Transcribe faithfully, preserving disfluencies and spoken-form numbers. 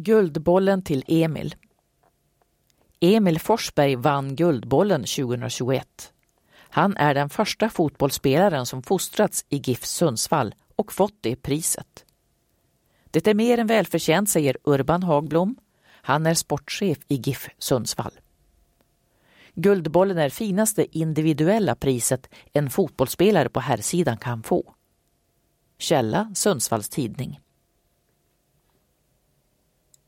Guldbollen till Emil. Emil Forsberg vann Guldbollen tjugohundratjugoett. Han är den första fotbollsspelaren som fostrats i GIF Sundsvall och fått det priset. Det är mer än välförtjänt, säger Urban Hagblom. Han är sportchef i GIF Sundsvall. Guldbollen är finaste individuella priset en fotbollsspelare på herrsidan kan få. Källa Sundsvalls tidning.